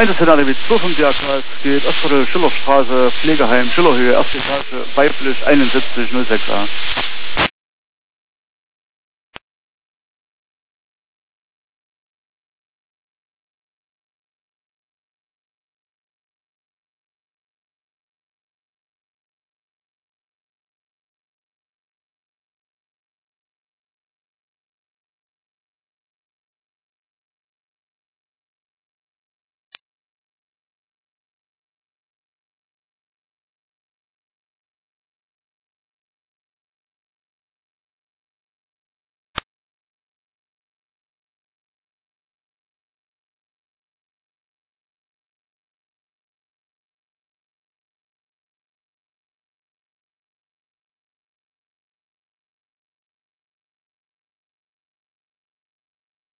Einzelzentrale wie 2 vom DRK geht Ostfriedel Schillerstraße, Pflegeheim, Schillerhöhe, erste Etage, weiblich 71 06a.